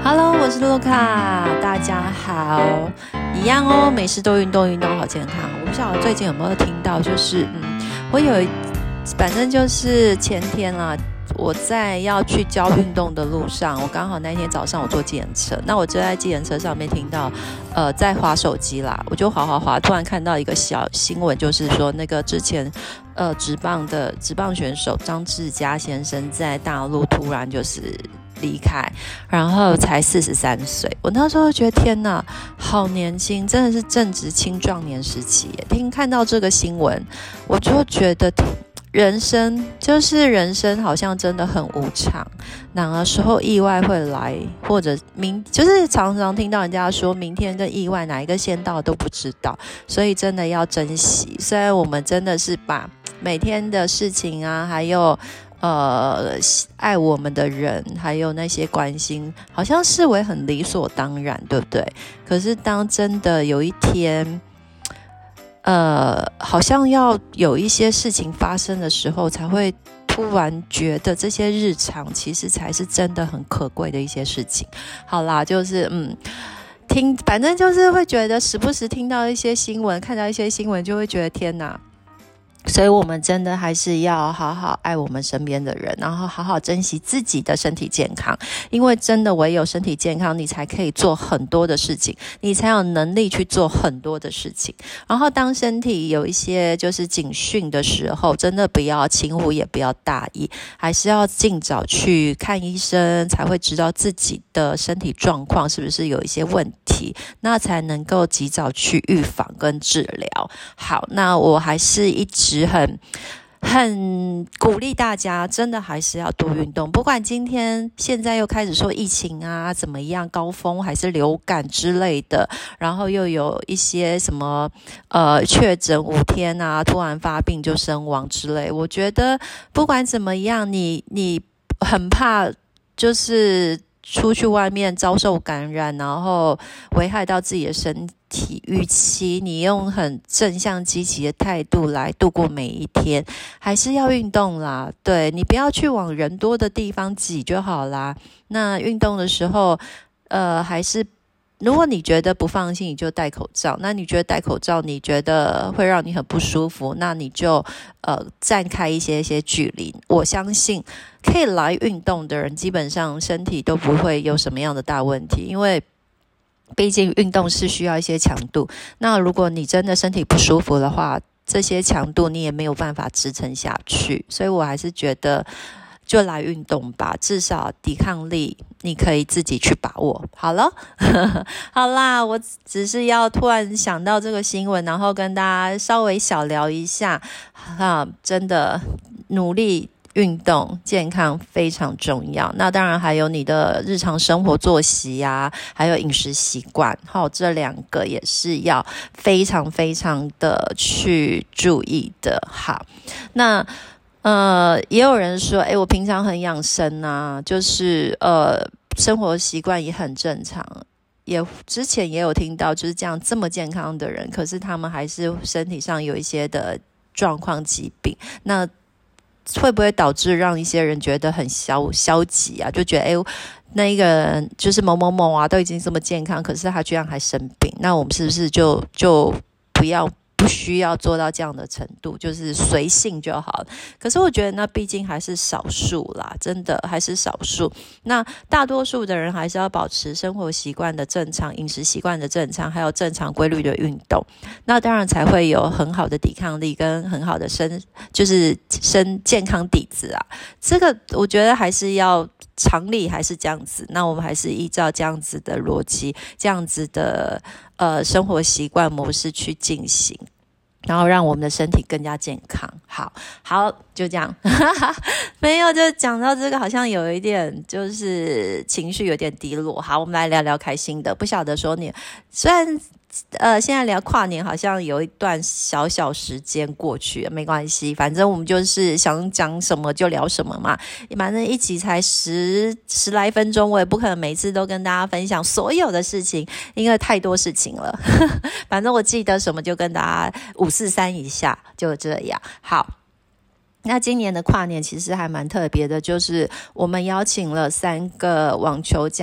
Hello， 我是洛卡，大家好，一样哦，没事都运动，运动好健康。我不晓得最近有没有听到，就是我反正就是前天啦，我在要去教运动的路上，我刚好那天早上我坐计程车，那我就在计程车上面听到，在滑手机啦，我就滑，突然看到一个小新闻，就是说那个之前职棒选手张志佳先生在大陆突然就是离开，然后才43岁。我那时候觉得天哪，好年轻，真的是正值青壮年时期耶。看到这个新闻，我就觉得人生好像真的很无常，哪个时候意外会来，或者就是常常听到人家说明天跟意外哪一个先到都不知道，所以真的要珍惜。虽然我们真的是把每天的事情啊，还有爱我们的人，还有那些关心，好像视为很理所当然，对不对？可是当真的有一天好像要有一些事情发生的时候，才会突然觉得这些日常其实才是真的很可贵的一些事情。好啦，就是反正就是会觉得时不时听到一些新闻，看到一些新闻，就会觉得天哪。所以我们真的还是要好好爱我们身边的人，然后好好珍惜自己的身体健康，因为真的唯有身体健康，你才可以做很多的事情，你才有能力去做很多的事情。然后当身体有一些就是警讯的时候，真的不要轻忽，也不要大意，还是要尽早去看医生，才会知道自己的身体状况是不是有一些问题，那才能够及早去预防跟治疗。好，那我还是一直很鼓励大家，真的还是要多运动。不管现在又开始说疫情啊怎么样，高峰还是流感之类的，然后又有一些什么确诊5天啊，突然发病就身亡之类。我觉得不管怎么样，你很怕就是出去外面遭受感染，然后危害到自己的身体，与其你用很正向积极的态度来度过每一天，还是要运动啦。对，你不要去往人多的地方挤就好啦。那运动的时候还是如果你觉得不放心，你就戴口罩。那你觉得戴口罩你觉得会让你很不舒服，那你就站开一些距离。我相信可以来运动的人，基本上身体都不会有什么样的大问题，因为毕竟运动是需要一些强度。那如果你真的身体不舒服的话，这些强度你也没有办法支撑下去。所以我还是觉得就来运动吧，至少抵抗力你可以自己去把握。好了好啦，我只是要突然想到这个新闻，然后跟大家稍微小聊一下真的努力运动健康非常重要。那当然还有你的日常生活作息啊，还有饮食习惯，这2个也是要非常非常的去注意的。好，那也有人说我平常很养生啊，就是生活习惯也很正常，之前也有听到就是这么健康的人，可是他们还是身体上有一些的状况疾病，那会不会导致让一些人觉得很消极啊？就觉得那一个人就是某某某啊，都已经这么健康，可是他居然还生病，那我们是不是就不需要做到这样的程度，就是随性就好了。可是我觉得那毕竟还是少数啦，真的还是少数。那大多数的人还是要保持生活习惯的正常，饮食习惯的正常，还有正常规律的运动，那当然才会有很好的抵抗力跟很好的健康底子啊。这个我觉得还是要常理还是这样子，那我们还是依照这样子的逻辑，这样子的生活习惯模式去进行，然后让我们的身体更加健康。好，就这样没有，就讲到这个好像有一点就是情绪有点低落。好，我们来聊聊开心的。不晓得说你虽然现在聊跨年好像有一段小时间过去了，没关系，反正我们就是想讲什么就聊什么嘛。反正一集才十来分钟，我也不可能每次都跟大家分享所有的事情，因为太多事情了反正我记得什么就跟大家543一下，就这样。好，那今年的跨年其实还蛮特别的，就是我们邀请了3个网球家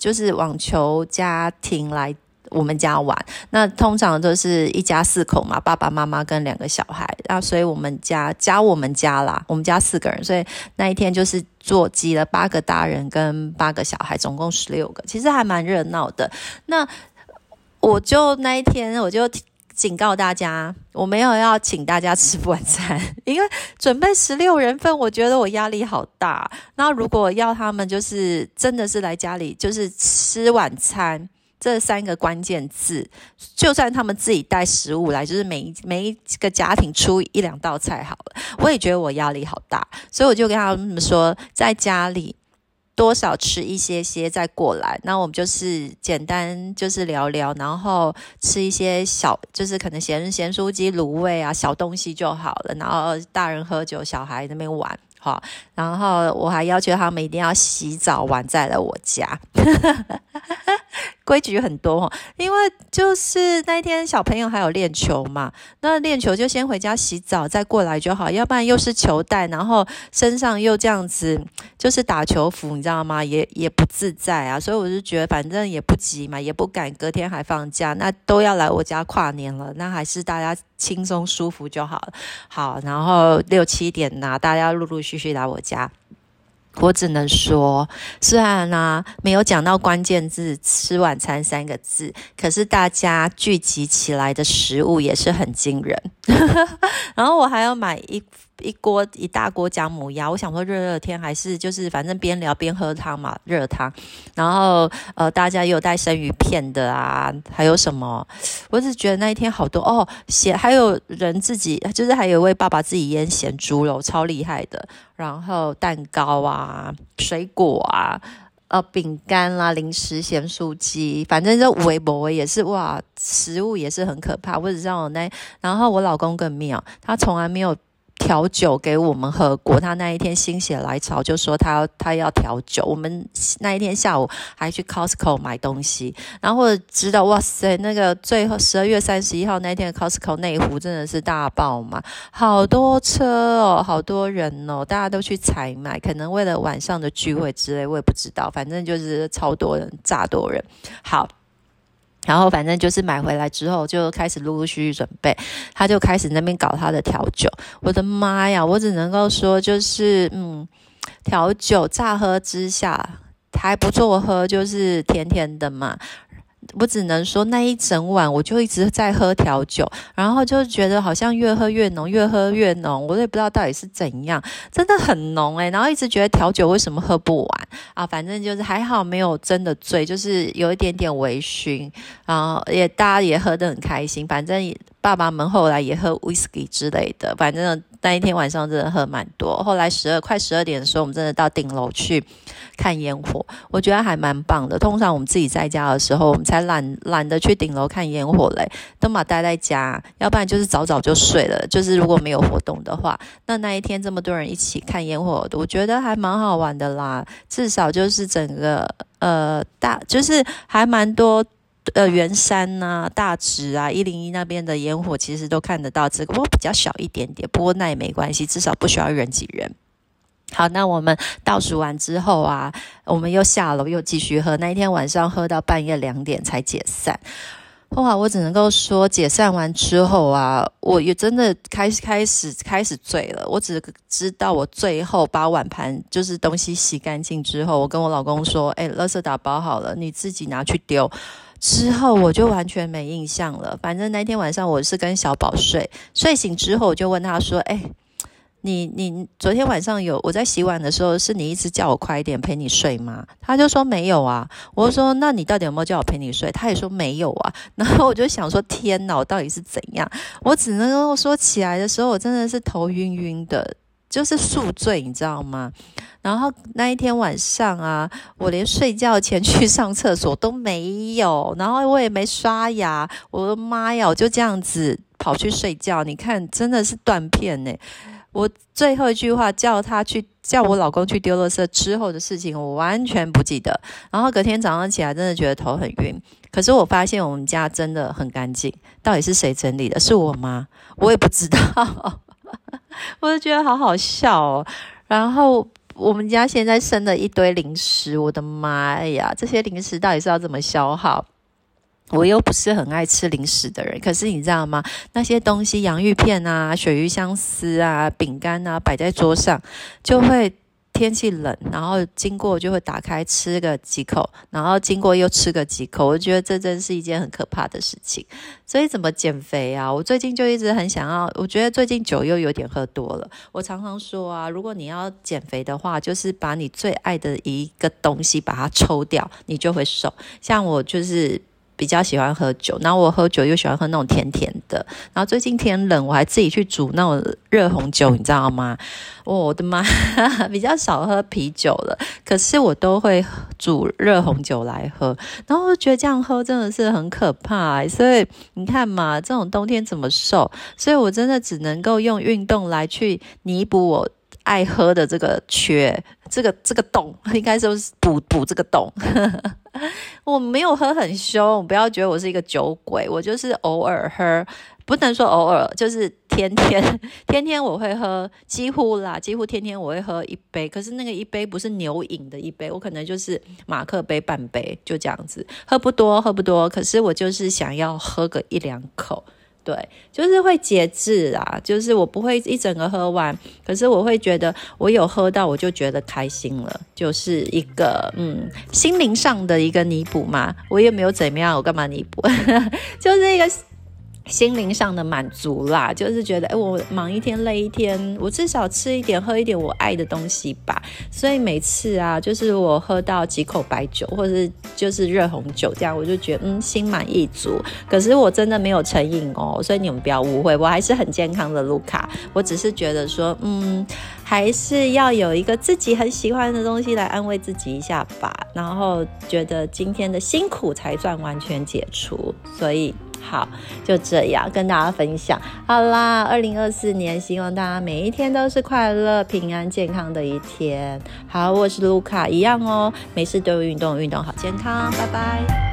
就是网球家庭来我们家玩，那通常都是一家4口嘛，爸爸妈妈跟2个小孩，所以我们家我们家啦，我们家4个人，所以那一天就是挤了8个大人跟8个小孩，总共16个，其实还蛮热闹的。那那一天我就警告大家，我没有要请大家吃晚餐，因为准备16人份，我觉得我压力好大。然后如果要他们就是真的是来家里就是吃晚餐，这3个关键字，就算他们自己带食物来，就是每一个家庭出1-2道菜好了，我也觉得我压力好大，所以我就跟他们说，在家里多少吃一些再过来，那我们就是简单就是聊聊，然后吃一些小就是可能咸酥鸡、卤味啊小东西就好了，然后大人喝酒，小孩那边玩。好，然后我还要求他们一定要洗澡完再来我家规矩很多，因为就是那一天小朋友还有练球嘛，那练球就先回家洗澡再过来就好，要不然又是球袋，然后身上又这样子就是打球服，你知道吗？也不自在啊，所以我就觉得反正也不急嘛，也不赶隔天还放假，那都要来我家跨年了，那还是大家轻松舒服就好了。好，然后6-7点大家陆陆续续来我家，我只能说，虽然没有讲到关键字吃晚餐3个字，可是大家聚集起来的食物也是很惊人然后我还要买一大锅姜母鸭，我想说热天还是就是反正边聊边喝汤嘛，热汤。然后大家也有带生鱼片的啊，还有什么？我只觉得那一天好多还有人自己就是还有一位爸爸自己腌咸猪肉，超厉害的。然后蛋糕啊、水果啊、饼干啦、零食、咸酥鸡，反正就微博也是哇，食物也是很可怕。我只知道然后我老公更妙，他从来没有调酒给我们喝过，他那一天心血来潮就说他要调酒，我们那一天下午还去 Costco 买东西，然后知道哇塞，那个最后12月31号那一天的 Costco 内湖真的是大爆嘛，好多车好多人大家都去采买，可能为了晚上的聚会之类，我也不知道，反正就是超多人，炸多人。好，然后反正就是买回来之后就开始陆陆续续准备，他就开始那边搞他的调酒。我的妈呀，我只能够说就是调酒乍喝之下还不错喝，就是甜甜的嘛。我只能说那一整晚我就一直在喝调酒，然后就觉得好像越喝越浓，越喝越浓，我也不知道到底是怎样，真的很浓然后一直觉得调酒为什么喝不完啊？反正就是还好没有真的醉，就是有一点点微醺，然后大家也喝得很开心，反正爸爸们后来也喝 whisky 之类的，反正那一天晚上真的喝蛮多。后来快12点的时候，我们真的到顶楼去看烟火，我觉得还蛮棒的。通常我们自己在家的时候，我们才懒得去顶楼看烟火嘞，都嘛待在家，要不然就是早早就睡了。就是如果没有活动的话，那一天这么多人一起看烟火，我觉得还蛮好玩的啦。至少就是整个就是还蛮多。圆山啊、大直啊、101那边的烟火其实都看得到，只不过比较小一点点，不过那也没关系，至少不需要人挤人。好，那我们倒数完之后我们又下楼又继续喝，那一天晚上喝到半夜2点才解散。哇，我只能够说解散完之后我也真的开始醉了。我只知道我最后把碗盘就是东西洗干净之后，我跟我老公说垃圾打包好了，你自己拿去丢。之后我就完全没印象了，反正那天晚上我是跟小宝睡醒之后我就问他说你昨天晚上我在洗碗的时候是你一直叫我快一点陪你睡吗？他就说没有啊。我就说那你到底有没有叫我陪你睡？他也说没有啊。然后我就想说天哪，我到底是怎样？我只能够说起来的时候我真的是头晕晕的，就是宿醉你知道吗？然后那一天晚上我连睡觉前去上厕所都没有，然后我也没刷牙，我的妈呀，我就这样子跑去睡觉。你看真的是断片我最后一句话叫我老公去丢垃圾之后的事情我完全不记得，然后隔天早上起来真的觉得头很晕。可是我发现我们家真的很干净，到底是谁整理的？是我吗？我也不知道我就觉得好好笑然后我们家现在剩了一堆零食，我的妈呀，这些零食到底是要怎么消耗？我又不是很爱吃零食的人，可是你知道吗？那些东西，洋芋片啊、鳕鱼香丝啊、饼干啊，摆在桌上，就会天气冷，然后经过就会打开吃个几口，然后经过又吃个几口，我觉得这真是一件很可怕的事情。所以怎么减肥啊？我最近就一直很想要，我觉得最近酒又有点喝多了。我常常说啊，如果你要减肥的话，就是把你最爱的一个东西把它抽掉，你就会瘦。像我就是比较喜欢喝酒，然后我喝酒又喜欢喝那种甜甜的，然后最近天冷，我还自己去煮那种热红酒，你知道吗？我的妈，比较少喝啤酒了，可是我都会煮热红酒来喝，然后我觉得这样喝真的是很可怕所以你看嘛，这种冬天怎么瘦？所以我真的只能够用运动来去弥补我爱喝的这个缺，这个洞，应该说是补这个洞。我没有喝很凶，不要觉得我是一个酒鬼，我就是偶尔喝，不能说偶尔，就是天天我会喝，几乎天天我会喝一杯，可是那个一杯不是牛饮的一杯，我可能就是马克杯半杯，就这样子，喝不多，可是我就是想要喝个1-2口。对，就是会节制啊，就是我不会一整个喝完，可是我会觉得我有喝到，我就觉得开心了，就是一个心灵上的一个弥补嘛，我也没有怎么样，我干嘛弥补？就是一个心灵上的满足啦，就是觉得我忙一天累一天，我至少吃一点喝一点我爱的东西吧。所以每次啊，就是我喝到几口白酒或者就是热红酒这样，我就觉得心满意足。可是我真的没有成瘾哦，所以你们不要误会，我还是很健康的卢卡。我只是觉得说还是要有一个自己很喜欢的东西来安慰自己一下吧，然后觉得今天的辛苦才算完全解除。所以好，就这样跟大家分享。好啦，2024年希望大家每一天都是快乐、平安、健康的一天。好，我是卢卡，一样哦，没事都有运动，运动好健康，拜拜。